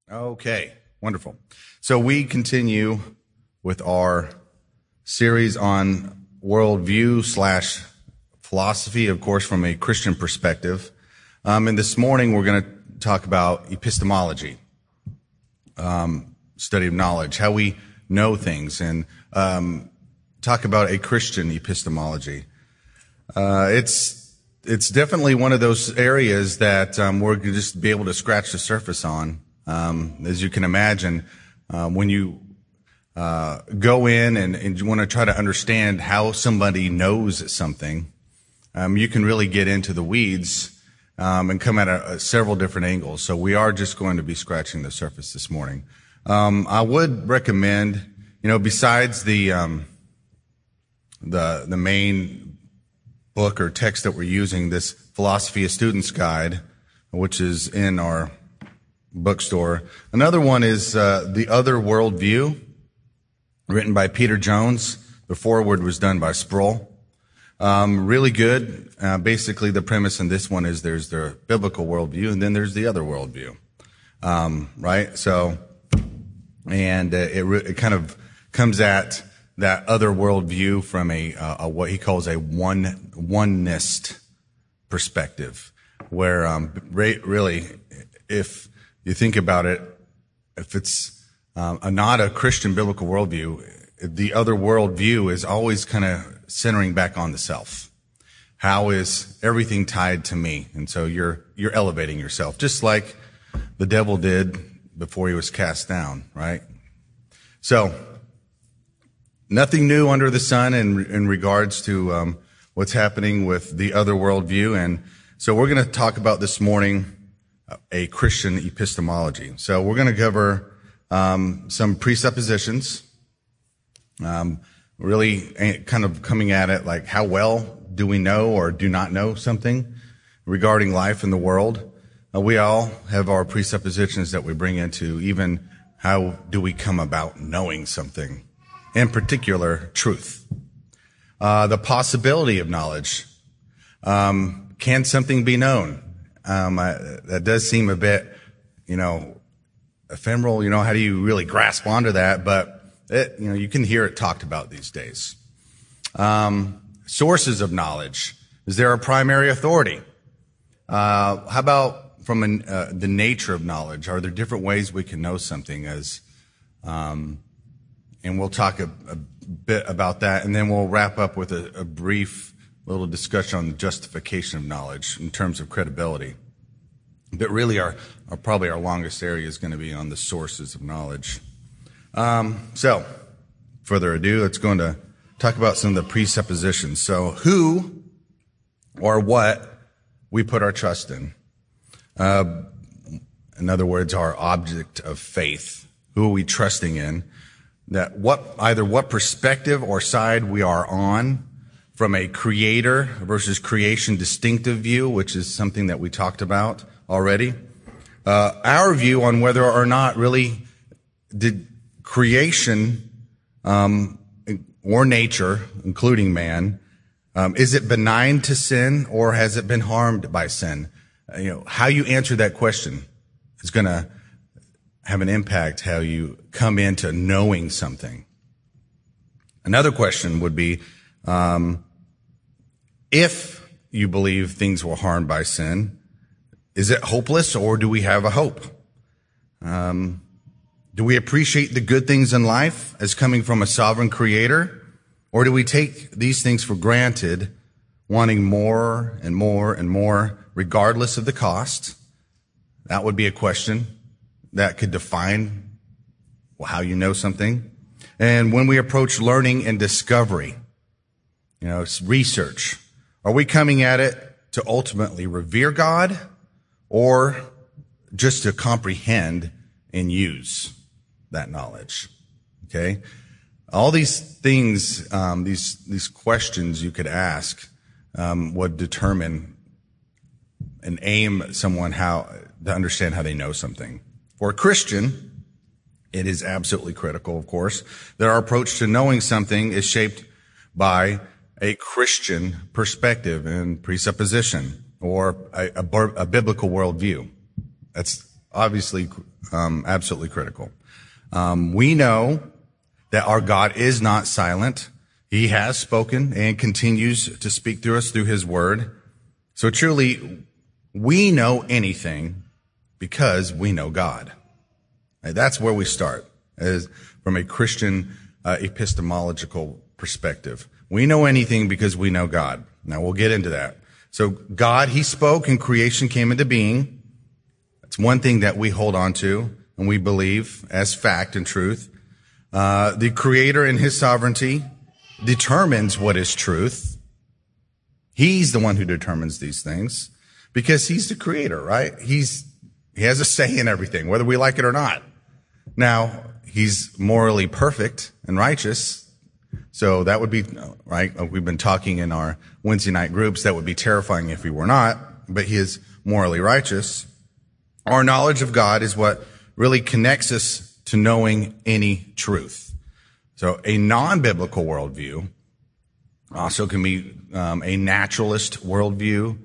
Okay, wonderful. So we continue with our series on worldview slash philosophy, of course, from a Christian perspective. And this morning we're going to talk about epistemology, study of knowledge, how we know things, and talk about a Christian epistemology. It's definitely one of those areas that we're going to just be able to scratch the surface on. As you can imagine, when you go in and you want to try to understand how somebody knows something, you can really get into the weeds and come at several different angles. So we are just going to be scratching the surface this morning. I would recommend, besides the main book or text that we're using, this Philosophy of Students Guide, which is in our bookstore. Another one is The Other Worldview, written by Peter Jones. The foreword was done by Sproul. Really good. Basically, the premise in this one is there's the biblical worldview, and then there's the other worldview. Right? So, and it kind of comes at that other worldview from a what he calls a oneness perspective, where really, if you think about it, if it's not a Christian biblical worldview, the other worldview is always kind of centering back on the self. How is everything tied to me? And so you're elevating yourself, just like the devil did before he was cast down, right? So nothing new under the sun in regards to what's happening with the other worldview. And so we're going to talk about this morning a Christian epistemology. So we're going to cover some presuppositions, really kind of coming at it like how well do we know or do not know something regarding life in the world. We all have our presuppositions that we bring into even how do we come about knowing something, in particular, truth. The possibility of knowledge. Can something be known? That does seem a bit, ephemeral. How do you really grasp onto that? But you can hear it talked about these days. Sources of knowledge. Is there a primary authority? How about from the nature of knowledge? Are there different ways we can know something? And we'll talk a bit about that, and then we'll wrap up with a brief little discussion on the justification of knowledge in terms of credibility. But really, probably our longest area is going to be on the sources of knowledge. So, further ado, let's go into talk about some of the presuppositions. So, who or what we put our trust in. In other words, our object of faith. Who are we trusting in? That either what perspective or side we are on from a creator versus creation distinctive view, which is something that we talked about already. Our view on whether or not really did creation or nature, including man, is it benign to sin or has it been harmed by sin? How you answer that question is going to have an impact how you come into knowing something. Another question would be, if you believe things were harmed by sin, is it hopeless or do we have a hope? Do we appreciate the good things in life as coming from a sovereign creator? Or do we take these things for granted, wanting more and more and more, regardless of the cost? That would be a question that could define how you know something. And when we approach learning and discovery, it's research. Are we coming at it to ultimately revere God or just to comprehend and use that knowledge? Okay. All these things, these questions you could ask, would determine and aim someone how to understand how they know something. For a Christian, it is absolutely critical, of course, that our approach to knowing something is shaped by a Christian perspective and presupposition, or a biblical worldview. That's obviously absolutely critical. We know that our God is not silent. He has spoken and continues to speak through us through his word. So truly, we know anything because we know God. That's where we start, as from a Christian epistemological perspective. We know anything because we know God. Now we'll get into that. So God, he spoke and creation came into being. That's one thing that we hold on to and we believe as fact and truth. The creator in his sovereignty determines what is truth. He's the one who determines these things because he's the creator, right? He has a say in everything, whether we like it or not. Now, he's morally perfect and righteous. So that would be, right? We've been talking in our Wednesday night groups. That would be terrifying if we were not, but he is morally righteous. Our knowledge of God is what really connects us to knowing any truth. So a non-biblical worldview also can be a naturalist worldview,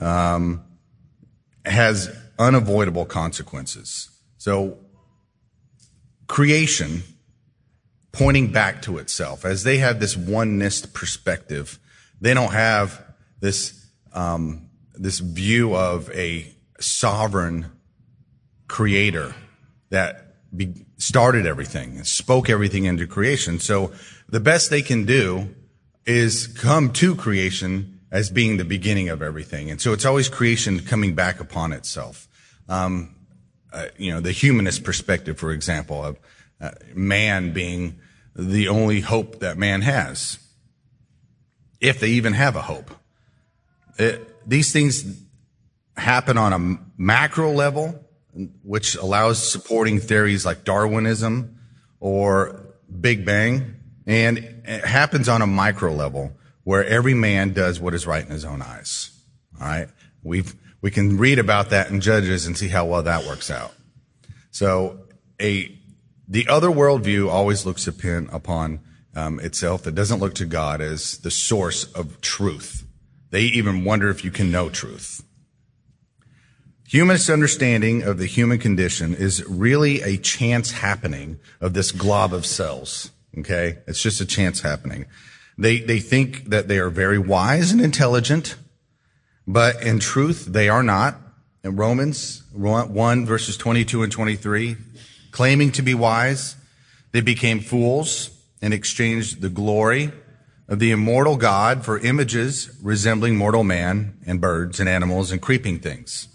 has unavoidable consequences. So creation pointing back to itself, as they have this oneness perspective, they don't have this view of a sovereign creator that started everything, spoke everything into creation. So the best they can do is come to creation as being the beginning of everything. And so it's always creation coming back upon itself. The humanist perspective, for example, of man being the only hope that man has, if they even have a hope. These things happen on a macro level, which allows supporting theories like Darwinism or Big Bang. And it happens on a micro level where every man does what is right in his own eyes. All right. We can read about that in Judges and see how well that works out. So the other worldview always looks upon itself. It doesn't look to God as the source of truth. They even wonder if you can know truth. Humanist understanding of the human condition is really a chance happening of this glob of cells. Okay? It's just a chance happening. They think that they are very wise and intelligent, but in truth, they are not. In Romans 1 verses 22 and 23, claiming to be wise, they became fools and exchanged the glory of the immortal God for images resembling mortal man and birds and animals and creeping things.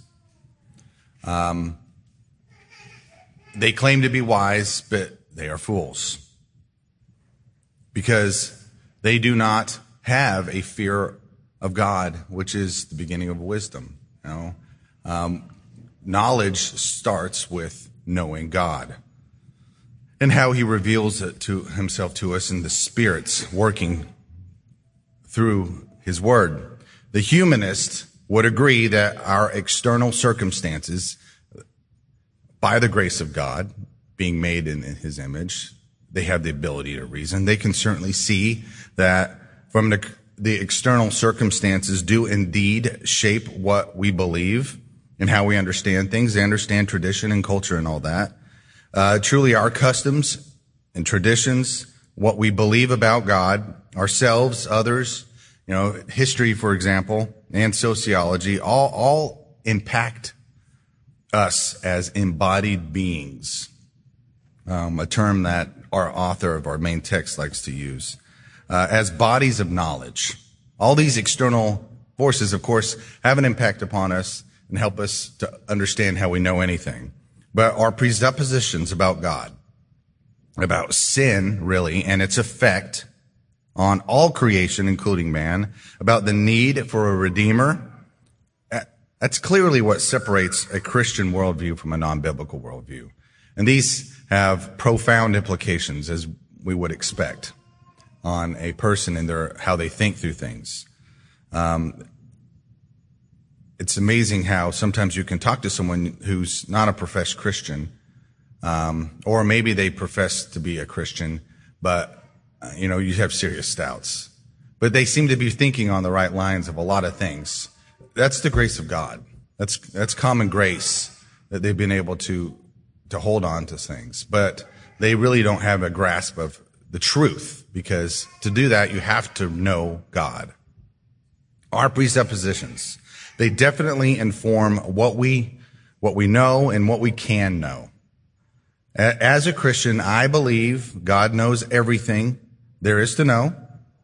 They claim to be wise, but they are fools because they do not have a fear of God, which is the beginning of wisdom. Knowledge starts with knowing God and how he reveals it to himself to us in the spirits working through his word. The humanist would agree that our external circumstances, by the grace of God, being made in his image, they have the ability to reason. They can certainly see that from the external circumstances do indeed shape what we believe and how we understand things. They understand tradition and culture and all that. Truly our customs and traditions, what we believe about God, ourselves, others, history, for example, and sociology, all impact us as embodied beings, a term that our author of our main text likes to use, as bodies of knowledge. All these external forces, of course, have an impact upon us and help us to understand how we know anything. But our presuppositions about God, about sin, really, and its effect on all creation, including man, about the need for a redeemer, that's clearly what separates a Christian worldview from a non-biblical worldview. And these have profound implications, as we would expect, on a person and how they think through things. It's amazing how sometimes you can talk to someone who's not a professed Christian, or maybe they profess to be a Christian, but you have serious doubts. But they seem to be thinking on the right lines of a lot of things. That's the grace of God. That's common grace that they've been able to hold on to things, but they really don't have a grasp of the truth, because to do that, you have to know God. Our presuppositions, they definitely inform what we know and what we can know. As a Christian, I believe God knows everything there is to know,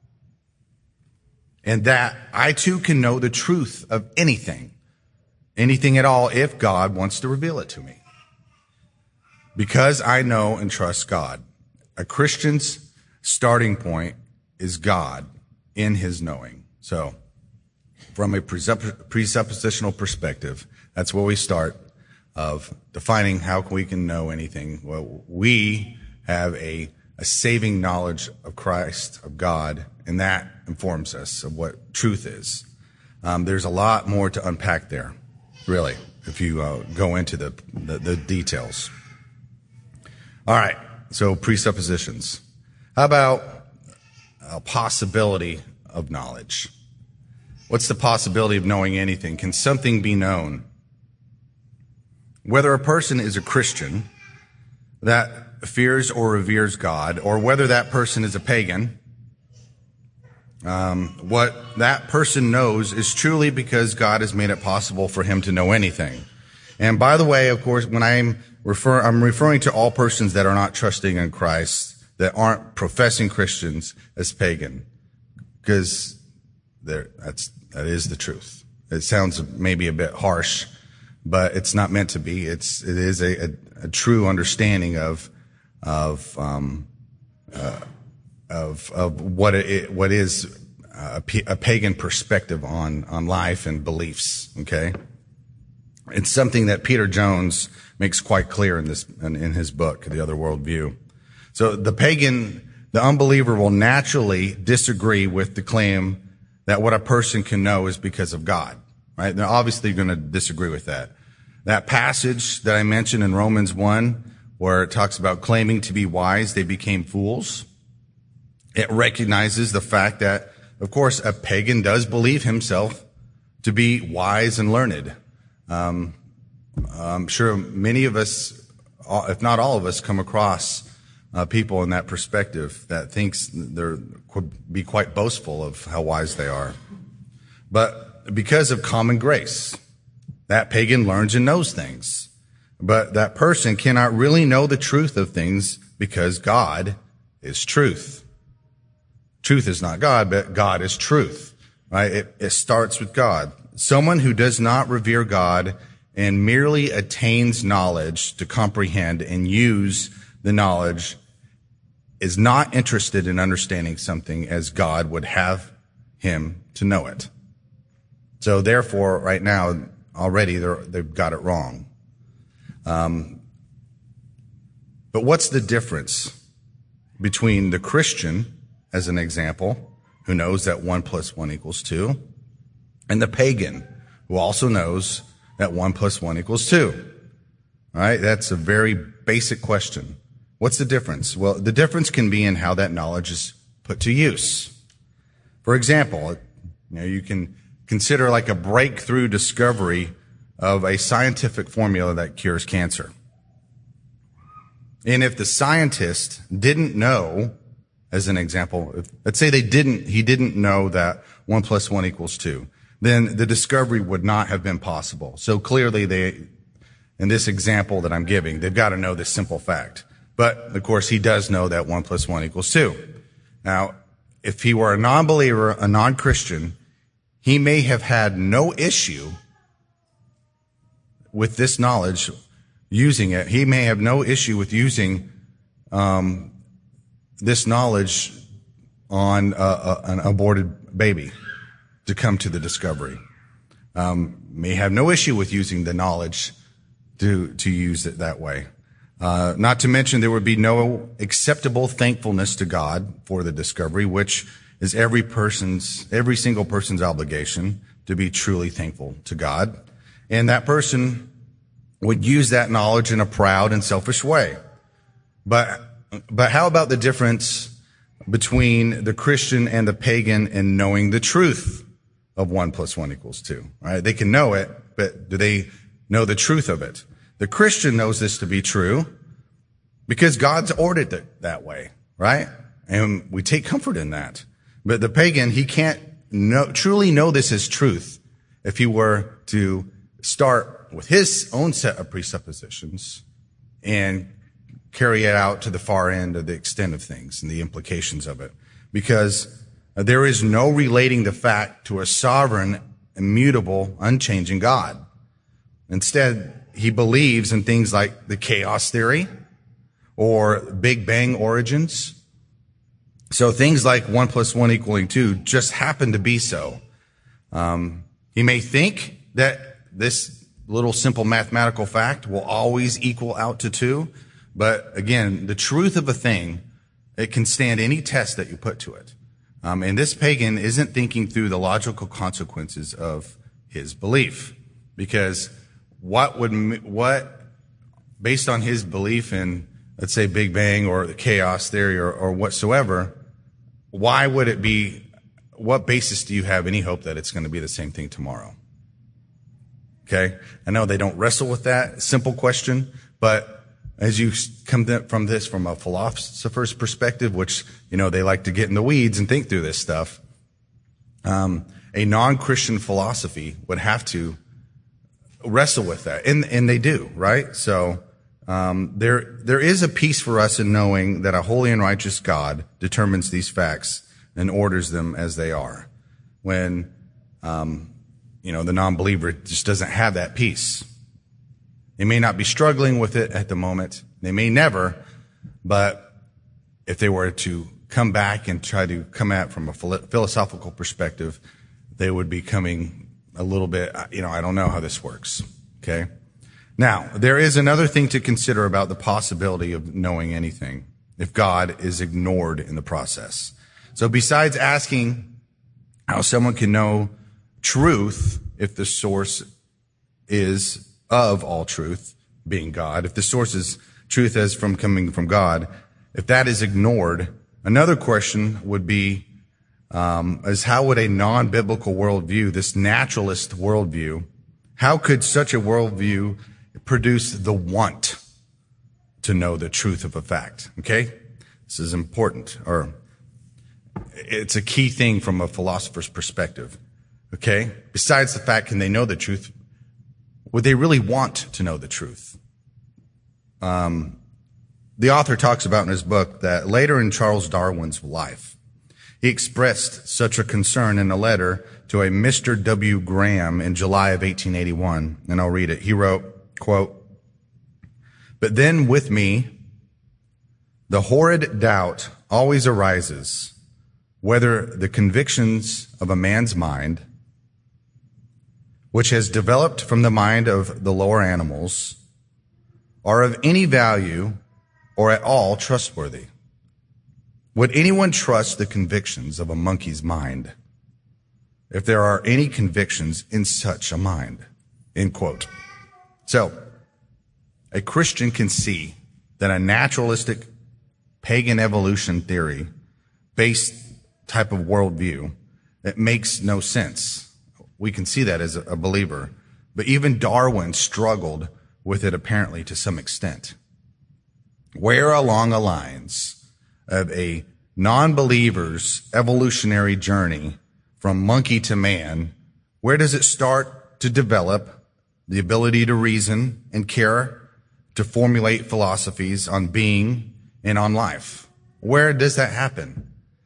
and that I too can know the truth of anything at all, if God wants to reveal it to me. Because I know and trust God. A Christian's starting point is God in his knowing. So, from a presuppositional perspective, that's where we start, of defining how we can know anything. Well, we have a saving knowledge of Christ, of God, and that informs us of what truth is. There's a lot more to unpack there, really, if you go into the details. All right, so presuppositions. How about a possibility of knowledge? What's the possibility of knowing anything? Can something be known? Whether a person is a Christian that fears or reveres God, or whether that person is a pagan, what that person knows is truly because God has made it possible for him to know anything. And by the way, of course, when I'm referring to all persons that are not trusting in Christ, that aren't professing Christians, as pagan, because that is the truth. It sounds maybe a bit harsh, but it's not meant to be. It is a true understanding of what is a pagan perspective on life and beliefs. Okay, it's something that Peter Jones makes quite clear in his book, The Other Worldview. So the pagan, the unbeliever, will naturally disagree with the claim that what a person can know is because of God. Right? They're obviously going to disagree with that. That passage that I mentioned in Romans 1, where it talks about claiming to be wise, they became fools. It recognizes the fact that, of course, a pagan does believe himself to be wise and learned. I'm sure many of us, if not all of us, come across people in that perspective that thinks they're could be quite boastful of how wise they are. But because of common grace, that pagan learns and knows things. But that person cannot really know the truth of things, because God is truth. Truth is not God, but God is truth. Right? It starts with God. Someone who does not revere God and merely attains knowledge to comprehend and use the knowledge is not interested in understanding something as God would have him to know it. So therefore, right now, already they've got it wrong. But what's the difference between the Christian, as an example, who knows that 1 + 1 = 2, and the pagan, who also knows that 1 + 1 = 2? All right, that's a very basic question. What's the difference? Well, the difference can be in how that knowledge is put to use. For example, you can consider like a breakthrough discovery of a scientific formula that cures cancer. And if the scientist didn't know, as an example, let's say he didn't know that 1 + 1 = 2, then the discovery would not have been possible. So clearly in this example that I'm giving, they've got to know this simple fact. But of course, he does know that 1 + 1 = 2. Now, if he were a non-believer, a non-Christian, he may have had no issue with this knowledge, using it. He may have no issue with using this knowledge on an aborted baby to come to the discovery. May have no issue with using the knowledge to use it that way. Not to mention there would be no acceptable thankfulness to God for the discovery, which is every single person's obligation to be truly thankful to God. And that person would use that knowledge in a proud and selfish way. But how about the difference between the Christian and the pagan in knowing the truth of 1 + 1 = 2? Right? They can know it, but do they know the truth of it? The Christian knows this to be true because God's ordered it that way, right? And we take comfort in that. But the pagan, he can't truly know this as truth if he were to start with his own set of presuppositions and carry it out to the far end of the extent of things and the implications of it. Because there is no relating the fact to a sovereign, immutable, unchanging God. Instead, he believes in things like the chaos theory or Big Bang origins. So things like 1 + 1 = 2 just happen to be so. He may think that this little simple mathematical fact will always equal out to 2. But again, the truth of a thing, it can stand any test that you put to it. And this pagan isn't thinking through the logical consequences of his belief. Because based on his belief in, let's say, Big Bang or the chaos theory or whatsoever, why would it be, what basis do you have any hope that it's going to be the same thing tomorrow? Okay? I know they don't wrestle with that simple question, but as you come from this from a philosopher's perspective, which, they like to get in the weeds and think through this stuff, a non-Christian philosophy would have to wrestle with that. And they do, right? So, there is a peace for us in knowing that a holy and righteous God determines these facts and orders them as they are. When, the non-believer just doesn't have that peace. They may not be struggling with it at the moment. They may never, but if they were to come back and try to come at it from a philosophical perspective, they would be coming a little bit, I don't know how this works. Okay. Now, there is another thing to consider about the possibility of knowing anything if God is ignored in the process. So besides asking how someone can know truth if the source is of all truth, being God, if the source is truth as from coming from God, if that is ignored, another question would be, is how would a non-biblical worldview, this naturalist worldview, how could such a worldview produce the want to know the truth of a fact? Okay? This is important, or it's a key thing from a philosopher's perspective. Okay? Besides the fact, can they know the truth? Would they really want to know the truth? The author talks about in his book that later in Charles Darwin's life, he expressed such a concern in a letter to a Mr. W. Graham in July of 1881, and I'll read it. He wrote, quote, "But then with me, the horrid doubt always arises whether the convictions of a man's mind, which has developed from the mind of the lower animals, are of any value or at all trustworthy. Would anyone trust the convictions of a monkey's mind if there are any convictions in such a mind?" End quote. So, a Christian can see that a naturalistic pagan evolution theory based type of worldview, it makes no sense. We can see that as a believer. But even Darwin struggled with it apparently to some extent. Where along the lines of a non-believer's evolutionary journey from monkey to man, where does it start to develop the ability to reason and care to formulate philosophies on being and on life? Where does that happen?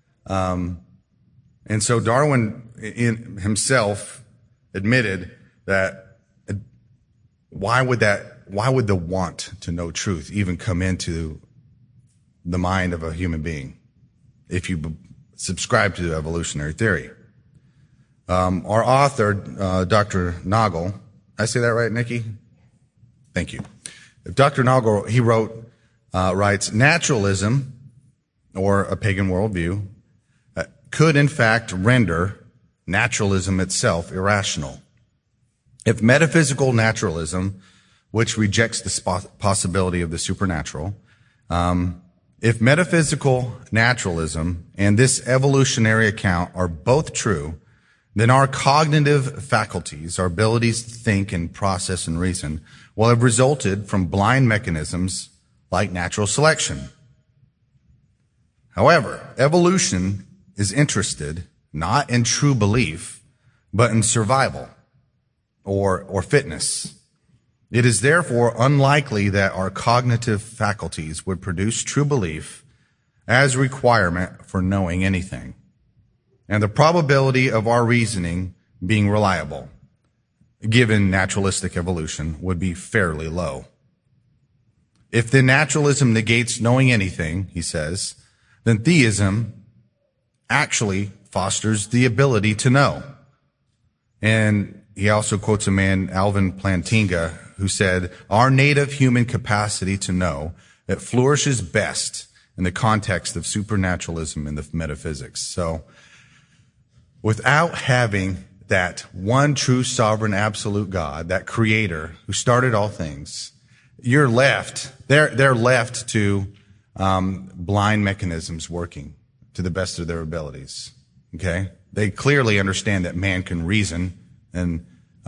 And so Darwin himself admitted that why would the want to know truth even come into the mind of a human being if you subscribe to the evolutionary theory? Our author, Dr. Nagel, I say that right, Nikki? Thank you. Dr. Nagel, he writes, naturalism, or a pagan worldview, could in fact render naturalism itself irrational. If metaphysical naturalism, which rejects the possibility of the supernatural, if metaphysical naturalism and this evolutionary account are both true, then our cognitive faculties, our abilities to think and process and reason, will have resulted from blind mechanisms like natural selection. However, evolution is interested not in true belief, but in survival or fitness. It is therefore unlikely that our cognitive faculties would produce true belief as requirement for knowing anything, and the probability of our reasoning being reliable, given naturalistic evolution, would be fairly low. If the naturalism negates knowing anything, he says, then theism actually fosters the ability to know. And he also quotes a man, Alvin Plantinga, who said, our native human capacity to know that flourishes best in the context of supernaturalism and the metaphysics. So without having that one true sovereign absolute God, that creator who started all things, you're left, they're left to blind mechanisms working to the best of their abilities. Okay? They clearly understand that man can reason, and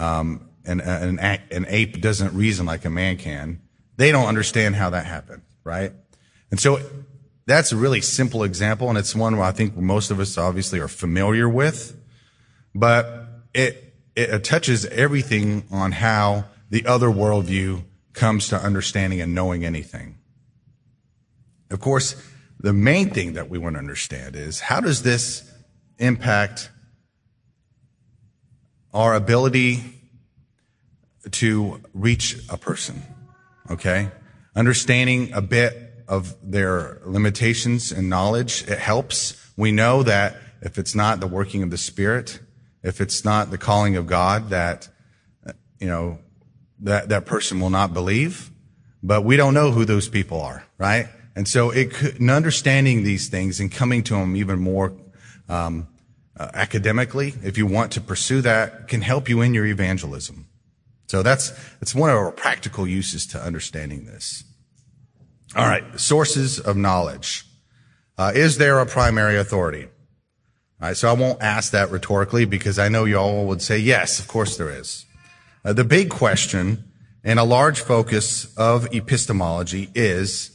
an ape doesn't reason like a man can. They don't understand how that happened, right? And so that's a really simple example, and it's one where I think most of us obviously are familiar with, but it touches everything on how the other worldview comes to understanding and knowing anything. Of course, the main thing that we want to understand is, how does this impact our ability to reach a person? Okay? Understanding a bit of their limitations and knowledge, it helps. We know that if it's not the working of the Spirit, if it's not the calling of God, that, that person will not believe. But we don't know who those people are, right? And so understanding these things and coming to them even more academically, if you want to pursue that, can help you in your evangelism. So that's one of our practical uses to understanding this. All right, sources of knowledge. Is there a primary authority? All right, so I won't ask that rhetorically, because I know you all would say, yes, of course there is. The big question and a large focus of epistemology is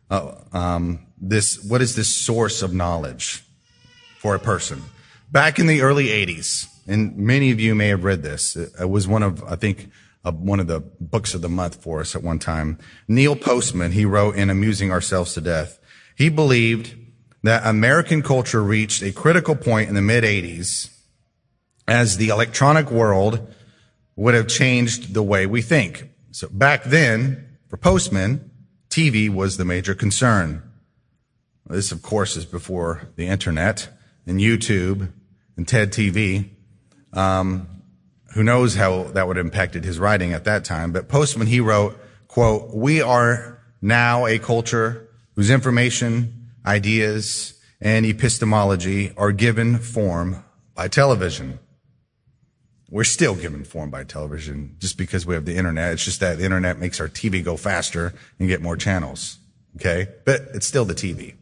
what is this source of knowledge for a person? Back in the early 80s, and many of you may have read this. It was one of the books of the month for us at one time. Neil Postman, he wrote in Amusing Ourselves to Death, he believed that American culture reached a critical point in the mid-80s as the electronic world would have changed the way we think. So back then, for Postman, TV was the major concern. This, of course, is before the internet and YouTube and TED TV. Who knows how that would have impacted his writing at that time. But Postman, he wrote, quote, "We are now a culture whose information, ideas, and epistemology are given form by television." We're still given form by television just because we have the internet. It's just that the internet makes our TV go faster and get more channels. Okay? But it's still the TV.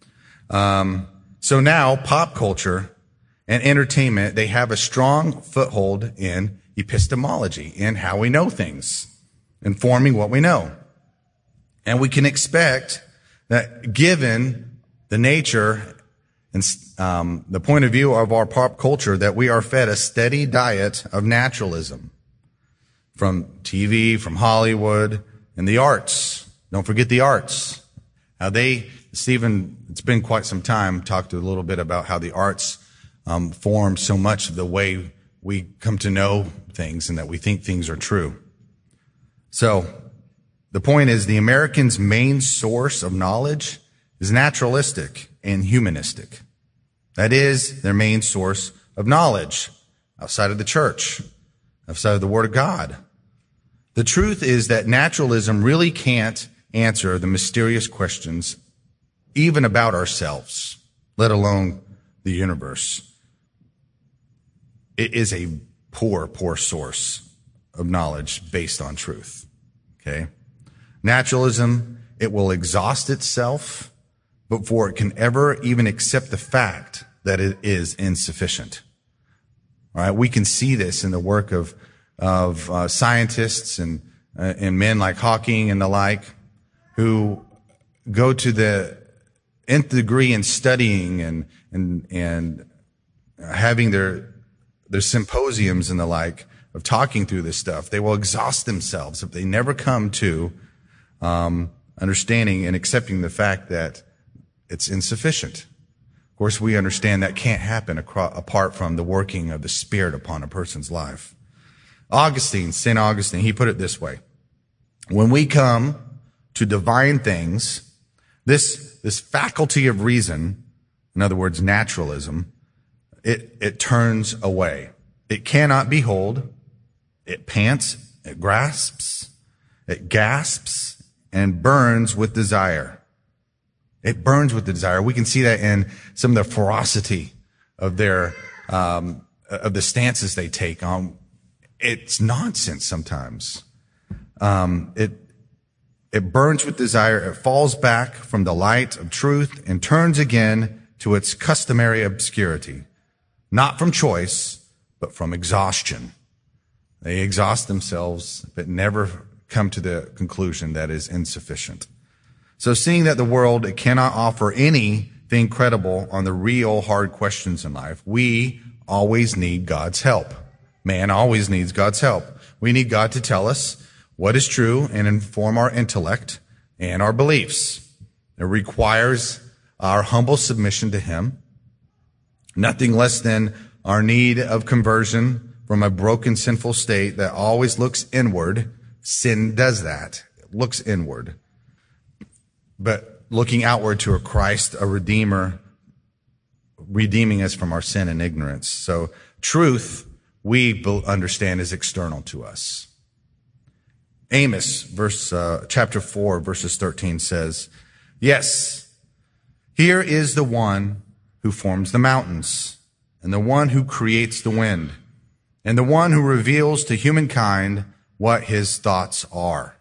So now pop culture and entertainment, they have a strong foothold in epistemology, in how we know things, informing what we know. And we can expect that, given the nature and the point of view of our pop culture, that we are fed a steady diet of naturalism from TV, from Hollywood, and the arts. Don't forget the arts. How Stephen, it's been quite some time, talked a little bit about how the arts form so much of the way we come to know things and that we think things are true. So the point is, the Americans' main source of knowledge is naturalistic and humanistic. That is their main source of knowledge outside of the church, outside of the Word of God. The truth is that naturalism really can't answer the mysterious questions even about ourselves, let alone the universe. It is a poor source of knowledge based on truth. Okay? Naturalism, it will exhaust itself before it can ever even accept the fact that it is insufficient. All right? We can see this in the work of scientists and and men like Hawking and the like, who go to the nth degree in studying and having their symposiums and the like of talking through this stuff. They will exhaust themselves if they never come to understanding and accepting the fact that it's insufficient. Of course, we understand that can't happen apart from the working of the Spirit upon a person's life. St. Augustine, he put it this way: when we come to divine things, this faculty of reason, in other words, naturalism, it turns away. It cannot behold. It pants, it grasps, it gasps, and burns with desire. It burns with the desire. We can see that in some of the ferocity of their of the stances they take on. It's nonsense sometimes. It burns with desire. It falls back from the light of truth and turns again to its customary obscurity, not from choice, but from exhaustion. They exhaust themselves, but never come to the conclusion that is insufficient. So seeing that the world cannot offer anything credible on the real hard questions in life, we always need God's help. Man always needs God's help. We need God to tell us what is true and inform our intellect and our beliefs. It requires our humble submission to Him, nothing less than our need of conversion from a broken, sinful state that always looks inward. Sin does that. It looks inward. But looking outward to a Christ, a Redeemer, redeeming us from our sin and ignorance. So truth, we understand, is external to us. Amos, chapter 4, verses 13 says, "Yes, here is the one who forms the mountains, and the one who creates the wind, and the one who reveals to humankind what his thoughts are."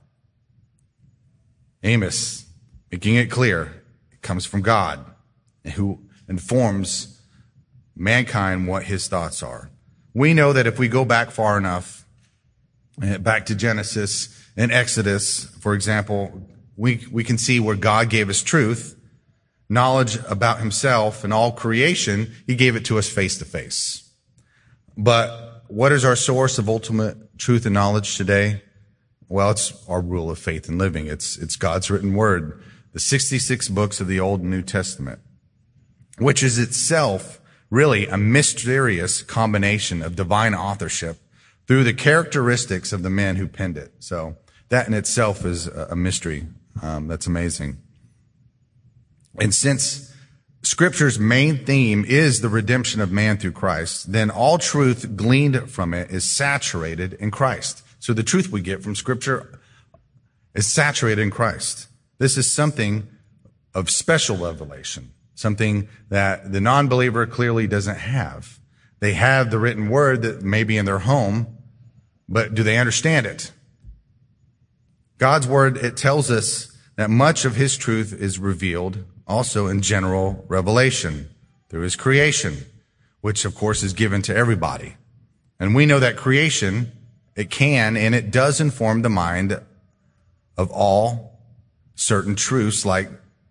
Amos, making it clear, it comes from God, who informs mankind what his thoughts are. We know that if we go back far enough, back to Genesis and Exodus, for example, we can see where God gave us truth, knowledge about himself and all creation. He gave it to us face to face. But what is our source of ultimate truth and knowledge today? Well, it's our rule of faith and living. It's God's written word, the 66 books of the Old and New Testament, which is itself really a mysterious combination of divine authorship through the characteristics of the men who penned it. So that in itself is a mystery. That's amazing. And since Scripture's main theme is the redemption of man through Christ, then all truth gleaned from it is saturated in Christ. So the truth we get from Scripture is saturated in Christ. This is something of special revelation, something that the non-believer clearly doesn't have. They have the written word that may be in their home, but do they understand it? God's word, it tells us that much of his truth is revealed also in general revelation through his creation, which of course is given to everybody. And we know that creation, it can and it does inform the mind of all certain truths, like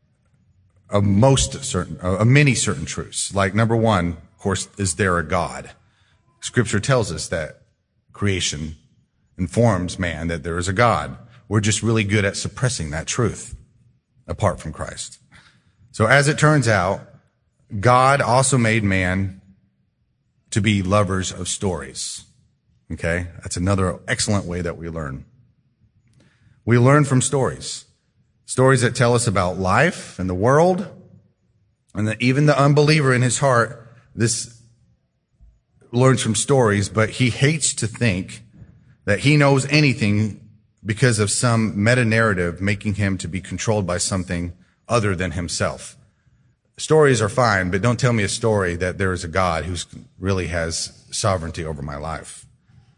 many certain truths. Like number one, of course, is there a God? Scripture tells us that creation informs man that there is a God. We're just really good at suppressing that truth apart from Christ. So as it turns out, God also made man to be lovers of stories. Okay? That's another excellent way that we learn. We learn from stories. Stories that tell us about life and the world, and that even the unbeliever in his heart, this learns from stories, but he hates to think that he knows anything because of some meta-narrative making him to be controlled by something other than himself. Stories are fine, but don't tell me a story that there is a God who really has sovereignty over my life.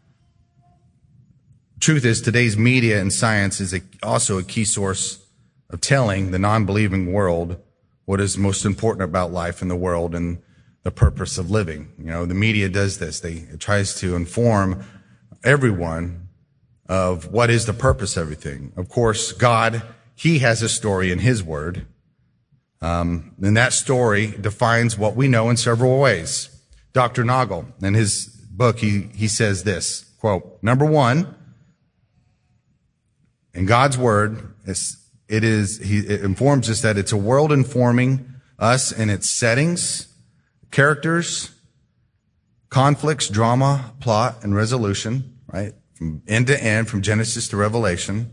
Truth is, today's media and science is also a key source of telling the non-believing world what is most important about life in the world and the purpose of living. You know, the media does this. It tries to inform everyone of what is the purpose of everything. Of course, God, he has a story in his word. And that story defines what we know in several ways. Dr. Nagel, in his book, he says this, quote, number one, in God's word, it informs us that it's a world informing us in its settings, characters, conflicts, drama, plot, and resolution, right? From end to end, from Genesis to Revelation.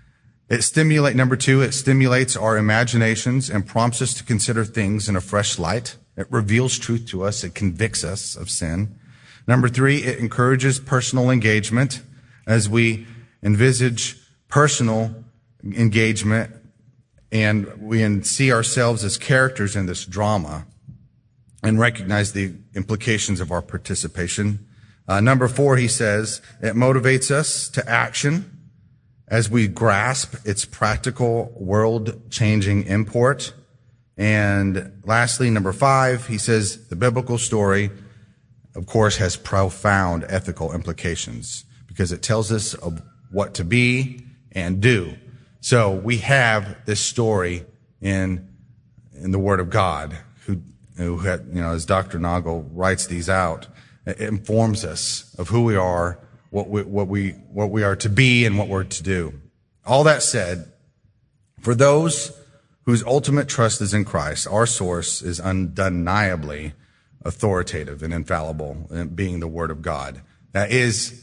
Number two, it stimulates our imaginations and prompts us to consider things in a fresh light. It reveals truth to us. It convicts us of sin. Number three, it encourages personal engagement as we envisage personal engagement and we see ourselves as characters in this drama and recognize the implications of our participation. Number four, he says, it motivates us to action as we grasp its practical, world-changing import. And lastly, number five, he says the biblical story, of course, has profound ethical implications because it tells us of what to be and do. So we have this story in the Word of God, who had, as Dr. Nagel writes these out, it informs us of who we are, what we are to be, and what we're to do. All that said, for those whose ultimate trust is in Christ, our source is undeniably authoritative and infallible, being the Word of God. That is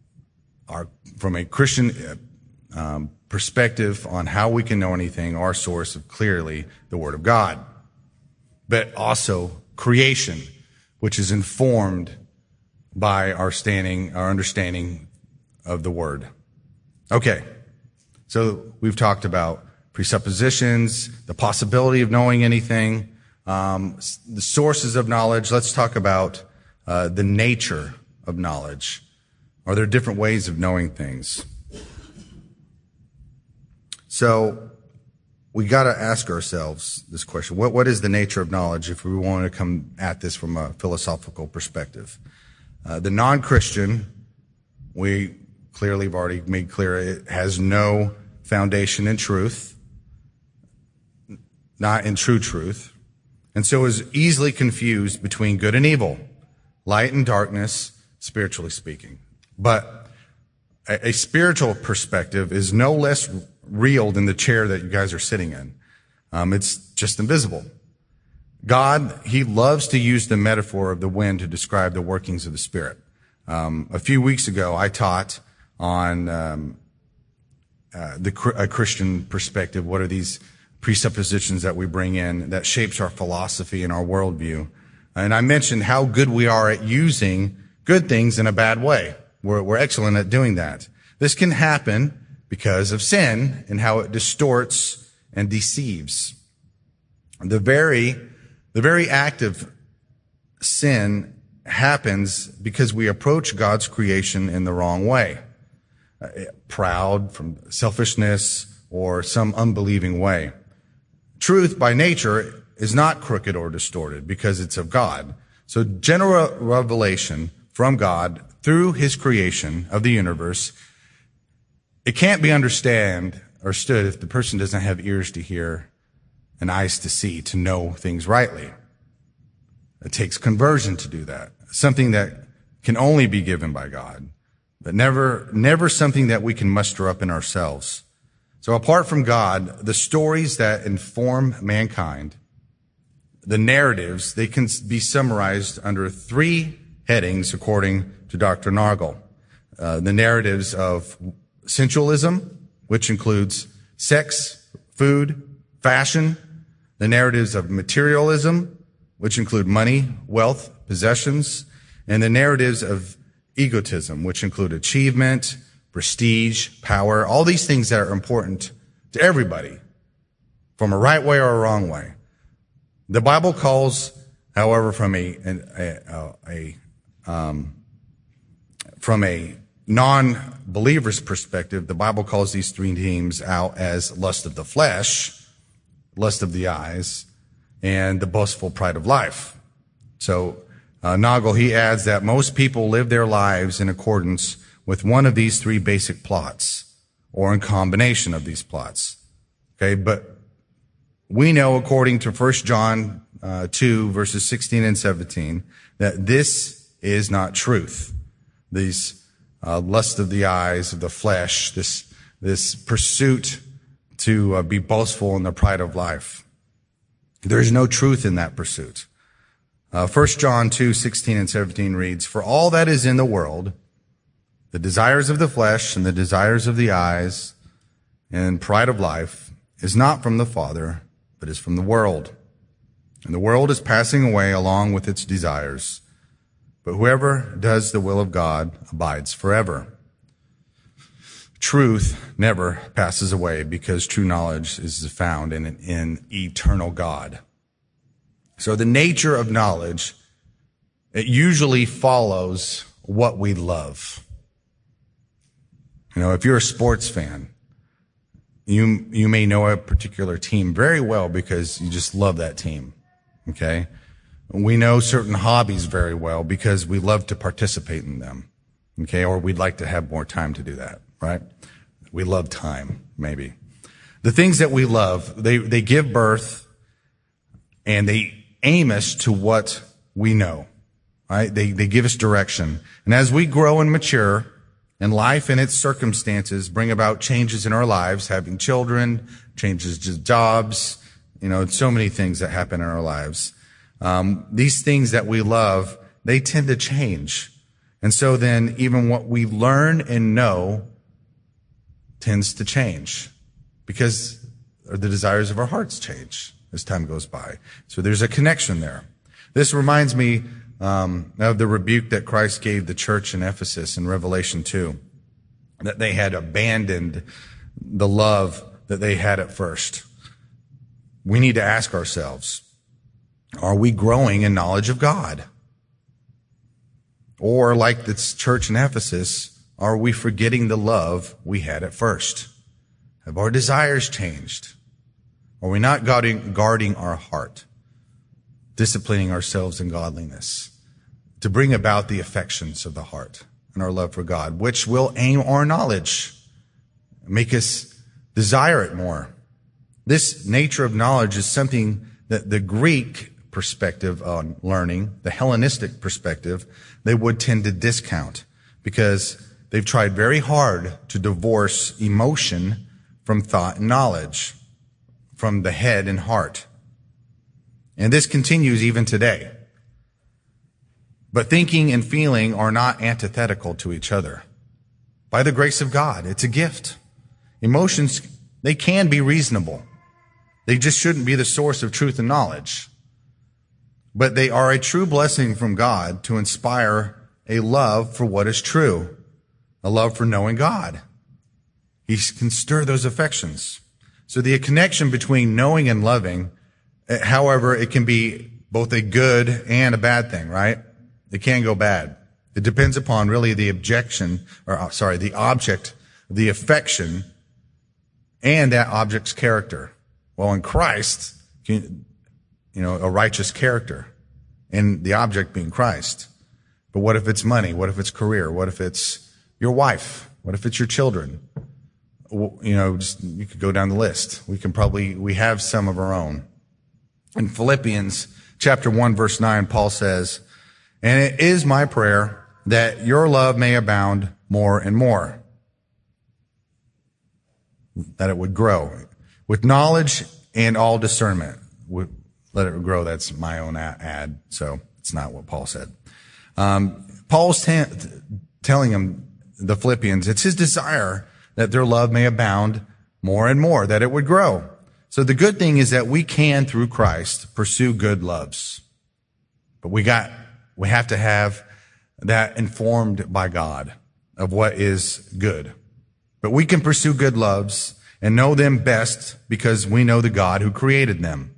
from a Christian perspective on how we can know anything, our source of clearly the Word of God. But also creation, which is informed by our understanding of the Word. Okay, so we've talked about presuppositions, the possibility of knowing anything, the sources of knowledge. Let's talk about the nature of knowledge. Are there different ways of knowing things? So we got to ask ourselves this question. What is the nature of knowledge if we want to come at this from a philosophical perspective? The non-Christian, we clearly have already made clear, it has no foundation in truth, not in true truth, and so is easily confused between good and evil, light and darkness, spiritually speaking. But a spiritual perspective is no less real than the chair that you guys are sitting in. It's just invisible. God, he loves to use the metaphor of the wind to describe the workings of the Spirit. A few weeks ago, I taught on a Christian perspective. What are these presuppositions that we bring in that shapes our philosophy and our worldview? And I mentioned how good we are at using good things in a bad way. We're excellent at doing that. This can happen because of sin and how it distorts and deceives. The very act of sin happens because we approach God's creation in the wrong way. Proud, from selfishness, or some unbelieving way. Truth by nature is not crooked or distorted because it's of God. So general revelation from God through his creation of the universe, it can't be understood if the person doesn't have ears to hear and eyes to see, to know things rightly. It takes conversion to do that. Something that can only be given by God, but never something that we can muster up in ourselves. So apart from God, the stories that inform mankind, the narratives, they can be summarized under three headings according to Dr. Nagel. The narratives of sensualism, which includes sex, food, fashion. The narratives of materialism, which include money, wealth, possessions. And the narratives of egotism, which include achievement, prestige, power, all these things that are important to everybody, from a right way or a wrong way. The Bible calls, however, from a non-believer's perspective, the Bible calls these three themes out as lust of the flesh, lust of the eyes, and the boastful pride of life. So Nagel, he adds that most people live their lives in accordance with one of these three basic plots, or in combination of these plots. Okay, but we know, according to 1 John 2, verses 16 and 17, that this is not truth. These lust of the eyes, of the flesh, this pursuit to be boastful in the pride of life. There is no truth in that pursuit. 1 John 2, 16 and 17 reads, "For all that is in the world, the desires of the flesh and the desires of the eyes and pride of life, is not from the Father, but is from the world. And the world is passing away along with its desires. But whoever does the will of God abides forever." Truth never passes away because true knowledge is found in an eternal God. So the nature of knowledge, it usually follows what we love. You know, if you're a sports fan, you may know a particular team very well because you just love that team. Okay? We know certain hobbies very well because we love to participate in them. Okay? Or we'd like to have more time to do that, right? We love time, maybe. The things that we love, they give birth and they aim us to what we know, right? They give us direction. And as we grow and mature, and life and its circumstances bring about changes in our lives, having children, changes to jobs, so many things that happen in our lives. These things that we love, they tend to change. And so then even what we learn and know tends to change because the desires of our hearts change as time goes by. So there's a connection there. This reminds me of the rebuke that Christ gave the church in Ephesus in Revelation 2, that they had abandoned the love that they had at first. We need to ask ourselves, are we growing in knowledge of God? Or like this church in Ephesus, are we forgetting the love we had at first? Have our desires changed? Are we not guarding our heart, disciplining ourselves in godliness to bring about the affections of the heart and our love for God, which will aim our knowledge, make us desire it more? This nature of knowledge is something that the Greek perspective on learning, the Hellenistic perspective, they would tend to discount because they've tried very hard to divorce emotion from thought and knowledge, from the head and heart. And this continues even today. But thinking and feeling are not antithetical to each other. By the grace of God, it's a gift. Emotions, they can be reasonable. They just shouldn't be the source of truth and knowledge. But they are a true blessing from God to inspire a love for what is true, a love for knowing God. He can stir those affections. So the connection between knowing and loving, however, it can be both a good and a bad thing, right? It can go bad. It depends upon really the the object, the affection, and that object's character. Well, in Christ, a righteous character, and the object being Christ. But what if it's money? What if it's career? What if it's your wife? What if it's your children? You could go down the list. We have some of our own. In Philippians chapter 1, verse 9, Paul says, "And it is my prayer that your love may abound more and more." That it would grow with knowledge and all discernment. Let it grow. That's my own ad. So it's not what Paul said. Paul's telling him, the Philippians, it's his desire that their love may abound more and more, that it would grow. So the good thing is that we can, through Christ, pursue good loves. But we have to have that informed by God of what is good. But we can pursue good loves and know them best because we know the God who created them.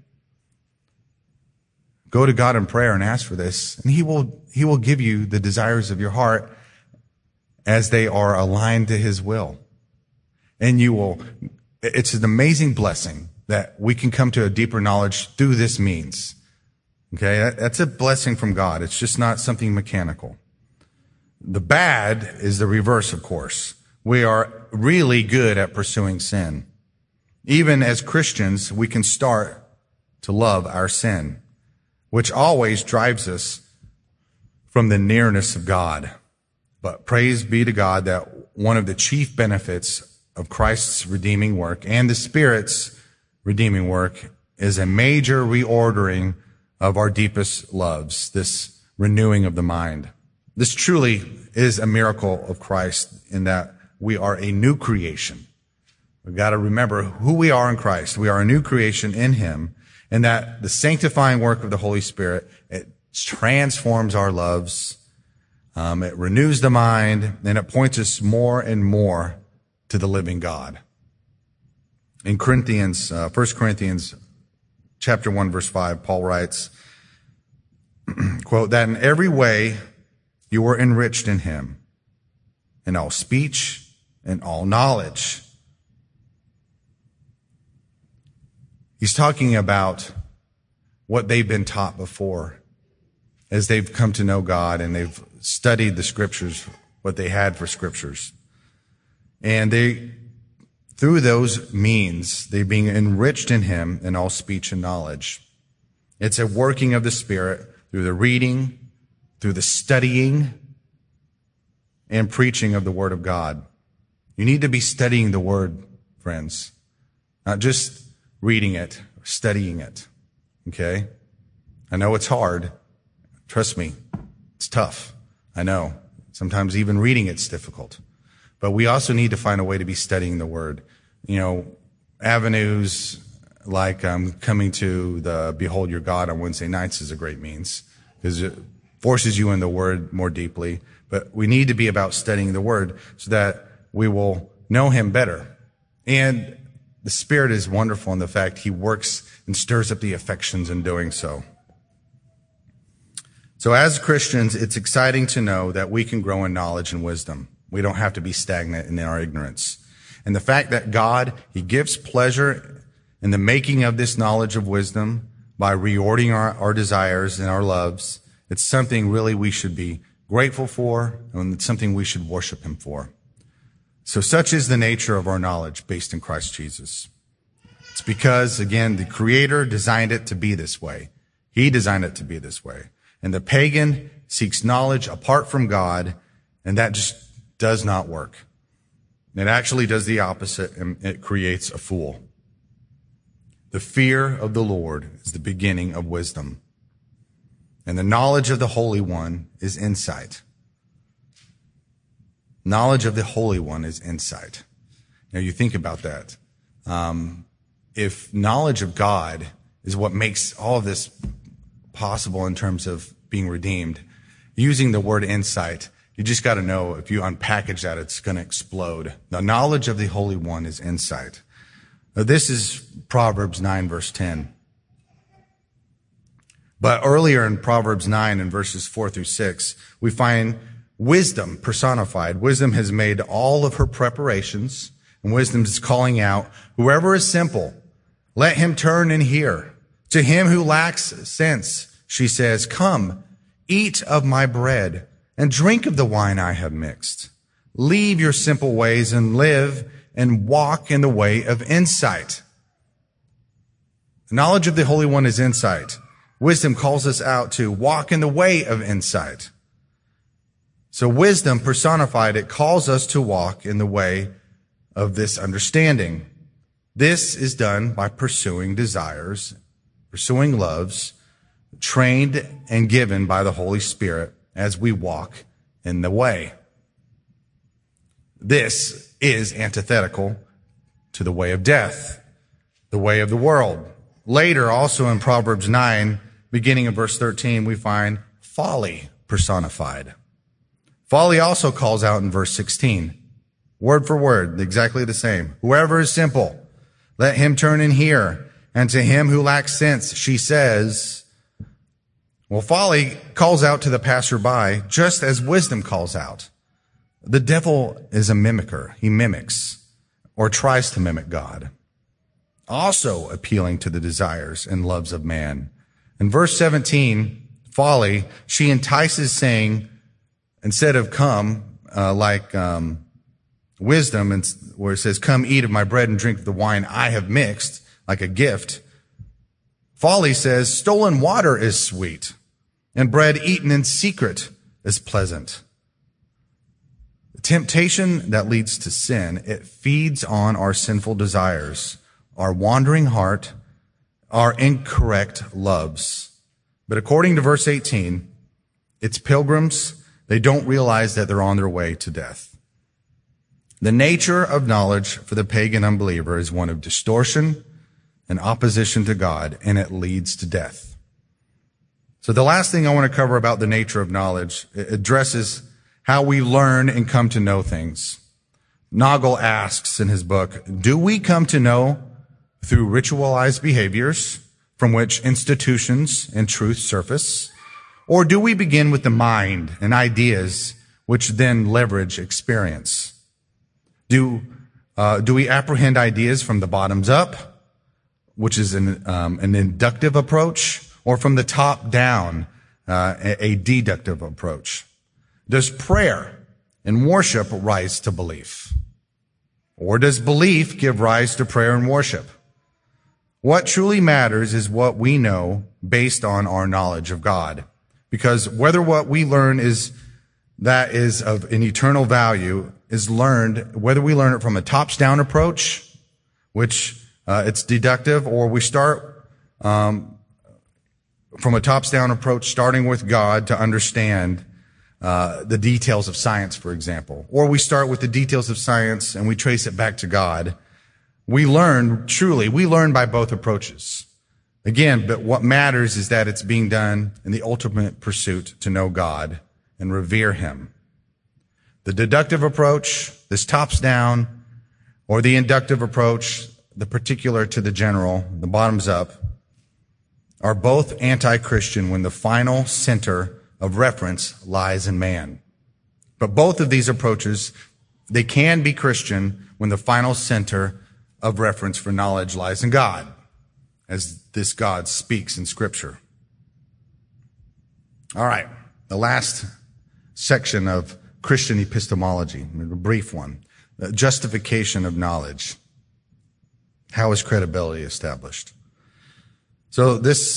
Go to God in prayer and ask for this, and He will give you the desires of your heart as they are aligned to His will. And it's an amazing blessing that we can come to a deeper knowledge through this means. Okay, that's a blessing from God. It's just not something mechanical. The bad is the reverse, of course. We are really good at pursuing sin. Even as Christians, we can start to love our sin, which always drives us from the nearness of God. But praise be to God that one of the chief benefits of Christ's redeeming work and the Spirit's redeeming work is a major reordering of our deepest loves, this renewing of the mind. This truly is a miracle of Christ in that we are a new creation. We've got to remember who we are in Christ. We are a new creation in Him, and that the sanctifying work of the Holy Spirit, it transforms our loves, it renews the mind, and it points us more and more to the living God. In 1 Corinthians chapter 1, verse 5, Paul writes, quote, that in every way you were enriched in Him, in all speech and all knowledge. He's talking about what they've been taught before as they've come to know God and they've studied the scriptures, what they had for scriptures. And through those means, they're being enriched in Him in all speech and knowledge. It's a working of the Spirit through the reading, through the studying, and preaching of the Word of God. You need to be studying the Word, friends, not just reading it, or studying it. Okay? I know it's hard. Trust me, it's tough. I know. Sometimes even reading it's difficult. But we also need to find a way to be studying the Word. You know, avenues like coming to the Behold Your God on Wednesday nights is a great means because it forces you in the Word more deeply. But we need to be about studying the Word so that we will know Him better. And the Spirit is wonderful in the fact He works and stirs up the affections in doing so. So as Christians, it's exciting to know that we can grow in knowledge and wisdom. We don't have to be stagnant in our ignorance. And the fact that God, He gives pleasure in the making of this knowledge of wisdom by reordering our desires and our loves, it's something really we should be grateful for, and it's something we should worship Him for. So such is the nature of our knowledge based in Christ Jesus. It's because, again, the Creator designed it to be this way. He designed it to be this way. And the pagan seeks knowledge apart from God, and that just does not work. It actually does the opposite, and it creates a fool. The fear of the Lord is the beginning of wisdom, and the knowledge of the Holy One is insight. Knowledge of the Holy One is insight. Now you think about that. If knowledge of God is what makes all of this possible in terms of being redeemed, using the word insight, you just got to know if you unpackage that, it's going to explode. The knowledge of the Holy One is insight. Now, this is Proverbs 9, verse 10. But earlier in Proverbs 9 and verses 4 through 6, we find wisdom personified. Wisdom has made all of her preparations, and wisdom is calling out, whoever is simple, let him turn and hear. To him who lacks sense, she says, come, eat of my bread and drink of the wine I have mixed. Leave your simple ways and live and walk in the way of insight. The knowledge of the Holy One is insight. Wisdom calls us out to walk in the way of insight. So wisdom personified, it calls us to walk in the way of this understanding. This is done by pursuing desires, pursuing loves, trained and given by the Holy Spirit as we walk in the way. This is antithetical to the way of death, the way of the world. Later, also in Proverbs 9, beginning in verse 13, we find folly personified. Folly also calls out in verse 16, word for word, exactly the same. Whoever is simple, let him turn and hear. And to him who lacks sense, she says, well, folly calls out to the passerby just as wisdom calls out. The devil is a mimicker. He mimics or tries to mimic God, also appealing to the desires and loves of man. In verse 17, folly, she entices saying, instead of come, like wisdom, and where it says, come eat of my bread and drink of the wine I have mixed, like a gift. Folly says, stolen water is sweet, and bread eaten in secret is pleasant. Temptation that leads to sin, it feeds on our sinful desires, our wandering heart, our incorrect loves. But according to verse 18, it's pilgrims. They don't realize that they're on their way to death. The nature of knowledge for the pagan unbeliever is one of distortion and opposition to God, and it leads to death. So the last thing I want to cover about the nature of knowledge, it addresses how we learn and come to know things. Nagel asks in his book, do we come to know through ritualized behaviors from which institutions and truth surface? Or do we begin with the mind and ideas which then leverage experience? Do we apprehend ideas from the bottoms up, which is an inductive approach, or from the top down, a deductive approach? Does prayer and worship rise to belief? Or does belief give rise to prayer and worship? What truly matters is what we know based on our knowledge of God. Because whether what we learn is of an eternal value is learned, whether we learn it from a tops-down approach, which it's deductive, or we start from a tops-down approach, starting with God to understand the details of science, for example. Or we start with the details of science and we trace it back to God. We learn by both approaches. Again, but what matters is that it's being done in the ultimate pursuit to know God and revere Him. The deductive approach, this tops down, or the inductive approach, the particular to the general, the bottoms up, are both anti-Christian when the final center of reference lies in man. But both of these approaches, they can be Christian when the final center of reference for knowledge lies in God, as this God speaks in Scripture. All right, the last section of Christian epistemology, a brief one, the justification of knowledge. How is credibility established? So this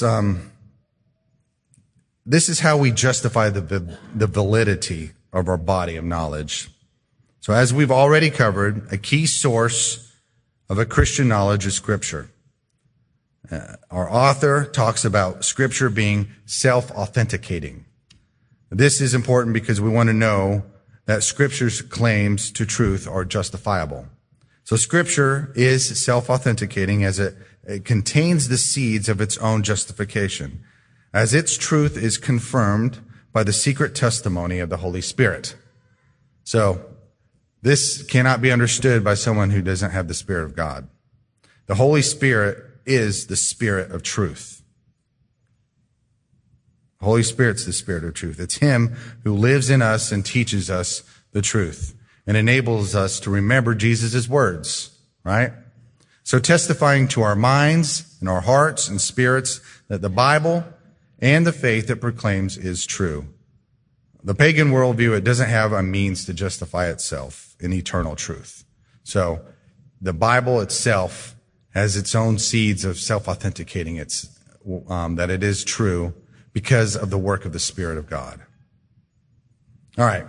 is how we justify the validity of our body of knowledge. So as we've already covered, a key source of a Christian knowledge is Scripture. Our author talks about Scripture being self-authenticating. This is important because we want to know that Scripture's claims to truth are justifiable. So Scripture is self-authenticating as it contains the seeds of its own justification, as its truth is confirmed by the secret testimony of the Holy Spirit. So this cannot be understood by someone who doesn't have the Spirit of God. The Holy Spirit is the Spirit of truth. The Holy Spirit's the Spirit of truth. It's Him who lives in us and teaches us the truth and enables us to remember Jesus' words, right? So testifying to our minds and our hearts and spirits that the Bible and the faith it proclaims is true. The pagan worldview, it doesn't have a means to justify itself in eternal truth. So the Bible itself has its own seeds of self-authenticating that it is true because of the work of the Spirit of God. All right.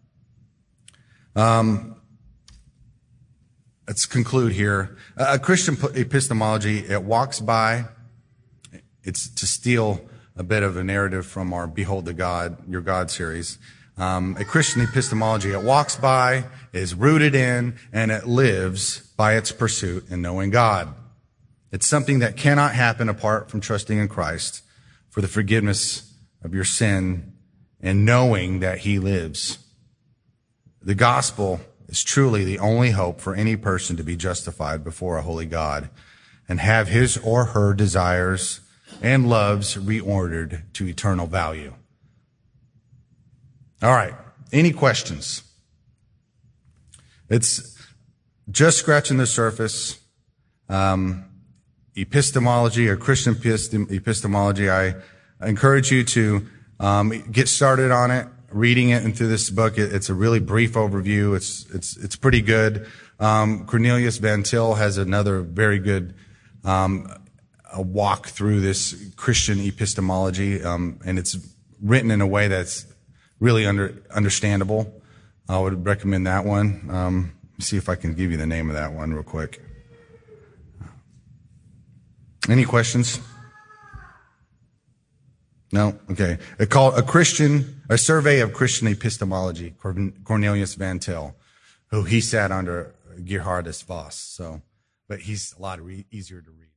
Let's conclude here. A Christian epistemology, it walks by. It's to steal a bit of a narrative from our Behold the God, Your God series. A Christian epistemology, it walks by, is rooted in, and it lives by its pursuit in knowing God. It's something that cannot happen apart from trusting in Christ for the forgiveness of your sin and knowing that He lives. The gospel is truly the only hope for any person to be justified before a holy God and have his or her desires and loves reordered to eternal value. All right. Any questions? It's just scratching the surface. Epistemology or Christian epistemology, I encourage you to get started on it. reading it and through this book. It's a really brief overview. It's pretty good. Cornelius Van Til has another very good a walk through this Christian epistemology, and it's written in a way that's really understandable. I would recommend that one. Let me see if I can give you the name of that one real quick. Any questions? No? Okay. It's called A Survey of Christian Epistemology, Cornelius Van Til, who he sat under Gerhardus Voss. But he's a lot easier to read.